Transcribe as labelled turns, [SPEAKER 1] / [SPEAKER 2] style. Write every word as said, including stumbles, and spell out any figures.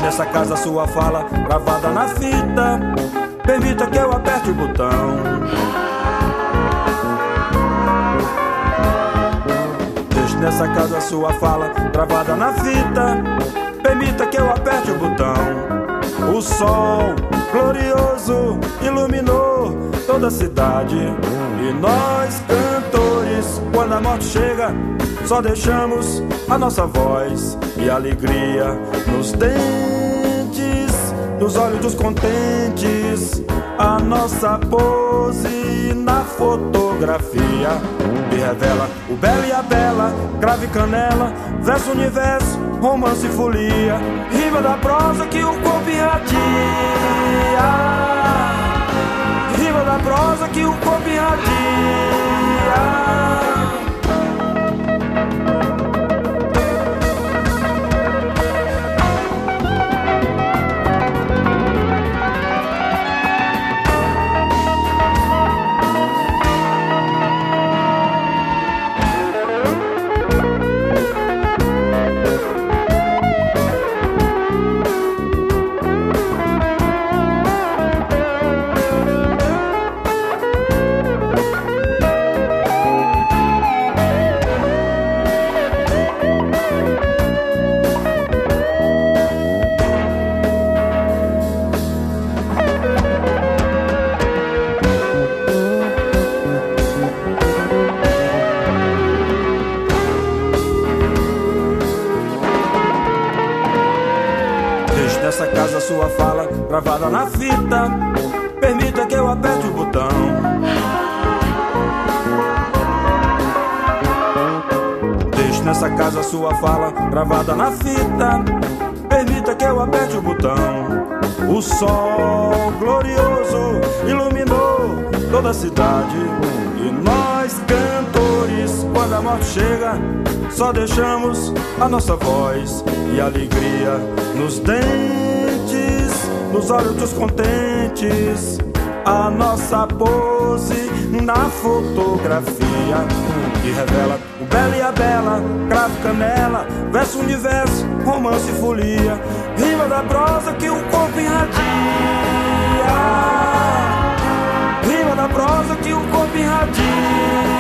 [SPEAKER 1] nessa casa sua fala gravada na fita. Permita que eu aperte o botão. Deixe nessa casa sua fala gravada na fita. Permita que eu aperte o botão. O sol glorioso iluminou toda a cidade. E nós, cantores, quando a morte chega, só deixamos a nossa voz e a alegria nos dentes, nos olhos dos contentes, a nossa pose na fotografia que revela o belo e a bela, cravo e canela, verso, universo, romance e folia, rima da prosa que o corpo irradia, rima da prosa que o corpo irradia. Nessa casa sua fala gravada na fita. Permita que eu aperte o botão. Deixe nessa casa sua fala gravada na fita. Permita que eu aperte o botão. O sol glorioso iluminou toda a cidade. E nós, cantores, quando a morte chega, só deixamos a nossa voz e a alegria nos dentes, nos olhos dos contentes, a nossa pose na fotografia que revela o belo e a bela, cravo, canela, verso, universo, romance e folia, rima da prosa que o corpo irradia, rima da prosa que o corpo irradia.